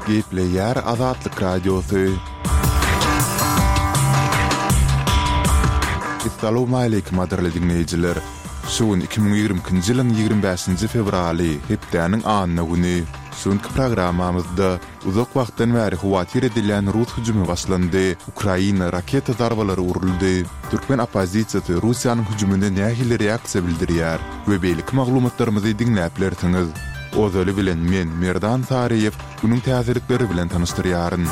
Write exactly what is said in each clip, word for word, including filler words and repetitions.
Gepleyer Azatlyk Radiosu. Assalamu alaykum aderli dinleyijiler. Şuun iki bin ýigrimkinji ýylyň ýigrimä beşinji fevraly hepdeniň anyna güni. Şuňky programmamyzda uzak wagtdan bäri hawatyr edilen Rus hüjumy başlandy. Ukraina raketa zarbalary uruldy. Türkmen opozisiýasy Russiýanyň hüjümine nähili reaksiýa bildirýär we beýlik maglumatlarymyzy dinläp bilersiňiz. Ozaly bilen men Merdan Tariýew bunyň täzirlikleri bilen tanystyryaryn.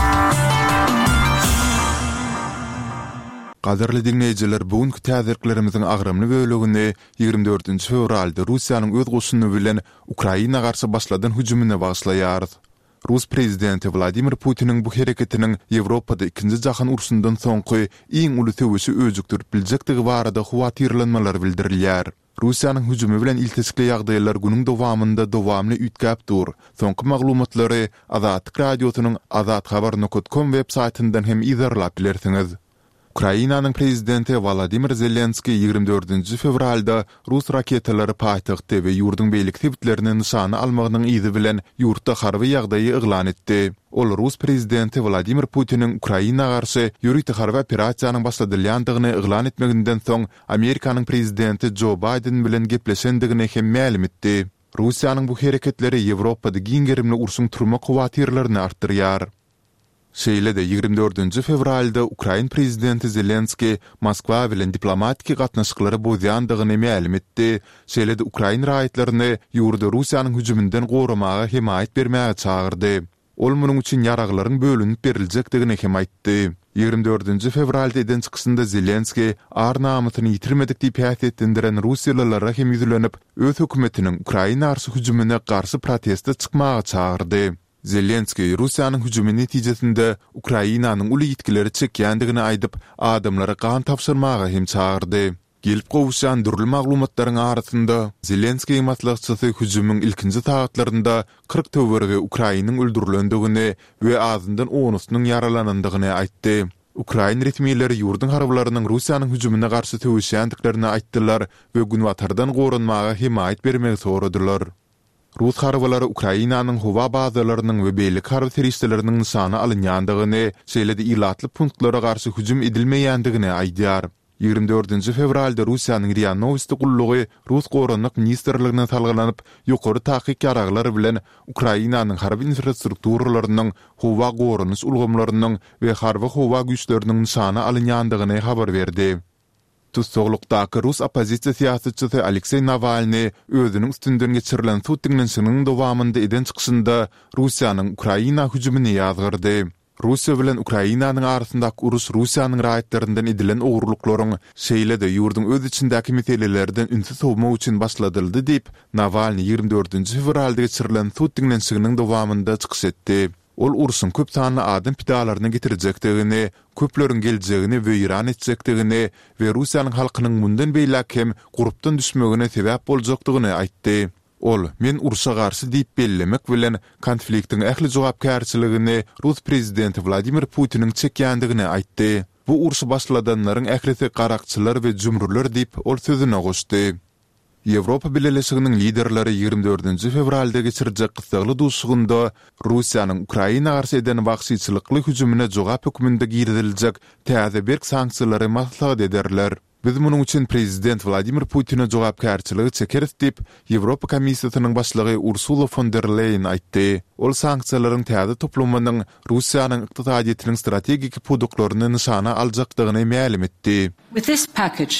Qadarly dinleyijiler, bugünkü täzirliklerimiziň agrymly bölegini ýygrimi dördünji fevralda Russiýanyň öz goşuny bilen Ukraina garşy başladan hüjümine başlaýar. Rus prezidenti Vladimir Putiniň bu hereketiniň Ýewropada ikinji jahan urşundan soňky iň uly töwüşi özükdirip biljekdigi barada howatyrlanmalar bildirilýär. Russiýanyň hüjümi bilen iltisikli ýagdaýlar günüň dowamynda dowamly üýtgäp dur. Soňky maglumatlary Azatlyk Radiosynyň azat habar nokta com web saytyndan hem izarlap bilersiňiz. Ukrainanyň prezidenti Volodymyr Zelenski ýygrimi dördünji fevralda Rus raketalary paýtagty we ýurdun beýlik tebitlerini nişana almagynyň izi bilen ýurtda harby ýagdaýy eglan etdi. Ol Rus prezidenti Vladimir Putiniň Ukraina garşy ýürüýte harby operasiýanyň başladylýandygyny eglan etmeginden soň Amerikanyň prezidenti Joe Biden bilen gepleşendigini hem ma'lum etdi. Russiýanyň bu hereketleri Ýewropada giňgerimli urşuň turma howatyrlaryny artdyrýar. Şeýle-de ýygrimi dördünji fevralda Ukraina prezidenti Zelenski Moskwa bilen diplomatik gatnaşyklary bozýandygyny ma'lum etdi. Şeýle-de Ukraina raýatlaryny ýurda Russiýanyň hüjümünden goramaga himayet bermäge çagyrdy. Ol munyň üçin ýaraglaryň bölünip berilejekdigini hem aýtdy. ýygrimi dördünji fevralda eden çykysynda Zelenski ar namatyny ýitirmedik diýip häsiýetlendiren Russiýalylara hem ýüzlenip öz hökümetiniň Ukraina garşy hüjümine garşy protesta çykmaga çagyrdy. Zelenski Russiýanyň hüjümi netijesinde Ukrainanyň uly ýetkileri çekýändigini aýdyp, adamlara gan tapşyrmaga hem çagyrdy. Gelip gowuşan dürli maglumatlaryň arasynda Zelenski maslahatçysy hüjümüň ilkinji saatlarynda kırk töwer we Ukrainanyň öldürilendigini we azyndan onusynyň yaralanandygyny aýtdy. Ukraina resmiýetleri ýurdun harbalarynyň Russiýanyň hüjümine garşy töwüşýändiklerini aýtdylar we günwatardan goranmaga himayet bermegi soradylar. Rus harbalary Ukrainanyň howa bazalarynyň we beýlik harby teristleriniň nişana alynýandygyny, şeýle-de ilatly punktlara garşy hüjüm edilmeýändigini aýdýar. ýygrimi dördünji fevralda Russiýanyň RIA Novosti gullugy Rus goranlyk ministrligine salgylanyp, ýokary takyk ýaraglary bilen Ukrainanyň harby infrastrukturalynyň, howa goranyş ulgamlarynyň we harby howa güýçleriniň nişana alynýandygyny habar berdi. Tutsogluqdaky Rus opozisiýa siýasatçysy Aleksey Navalny özüniň üstünden geçirilen tutdyňnyň dowamynda eden çykysynda Russiýanyň Ukraina hüjümini ýazgyrdy. Russiýa bilen Ukrainanyň arasyndaky uruş Russiýanyň raýatlaryndan edilen ogurlyklaryň şeýle-de ýurdun öz içindäki meselelerden ünsiz sowmak üçin başladyldy diýip Navalny ýygrimi dördünji fevralda geçirilen tutdyňnyň dowamynda çykyş etdi. Ol urşun köp sanly adam pidalaryny getirjekdigini, köpleriň geljegini weýran etjekdigini we Russiýanyň halkynyň mundan beýlek hem gurupdan düşmegine sebäp boljakdygyny aýtdy. Ol, men urşa garşy diýip bellemek bilen konfliktiň ähli jogapkärçiligini Rus prezidenti Vladimir Putiniň çekýändigini aýtdy. Bu urşy başladanlaryň ählisi garakçylar we jumhurlar diýip ol sözüne goşdy. Ýewropa Birleşiginiň liderleri ýygrimi dördünji fevralda geçirjek gysgaly duşugynda Russiýanyň Ukraina garşy eden wagtçylykly hüjümine jogap hökmünde girdiljek täze berk sanksiýalary maslahat ederler. Biz munyň üçin prezident Vladimir Putin'e jogapkärçiligi çekeriz diýip Ýewropa Komissiýasynyň başlygy Ursula von der Leyen aýtdy. Ol sanksiýalaryň täze toplamanyň Russiýanyň ykdysadyetiniň strategik puduklaryny nişana aljakdygyny ma'lum etdi. With this package,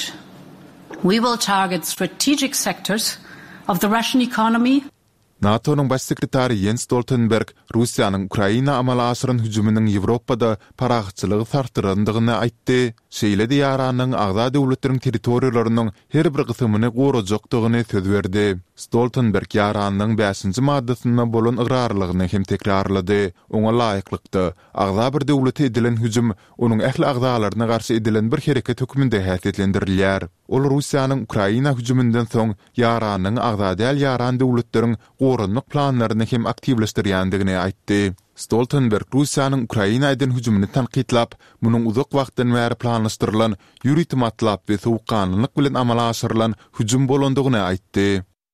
we will target strategic sectors of the Russian economy. NATO'nun baş sekretari Jens Stoltenberg Russiýanyň Ukraina amal aşyran hüjüminiň Ýewropada paragçylygy sartyrandygyny aýtdy. Şeýle-de ýaranyň agza döwletleriň territoriýalarynyň her bir gysymyny gorajakdygyny söz berdi. Stoltenberg ýaranyň beşinji maddasyna bolan ıgrarlygyny hem tekrarlady. Oňa laýyklykdy. Agza bir döwlete edilen hüjüm onuň ähli agzalaryna garşy edilen bir hereket hökmünde häsiýetlendirilýär. Ol Russiýanyň Ukraina hüjümünden soň ýaranyň agza däl ýaran döwletleriň goranlyk planlaryny hem aktivleşdirýändigini aýtdy. Stoltenberg Russiýanyň Ukraina eden hüjümini tanqidlap, munyň uzak wagtdan bäri planlaşdyrylan ýürütme atlap we sowukkanlyk bilen amala aşyrylan hüjüm bolandygyny aýtdy.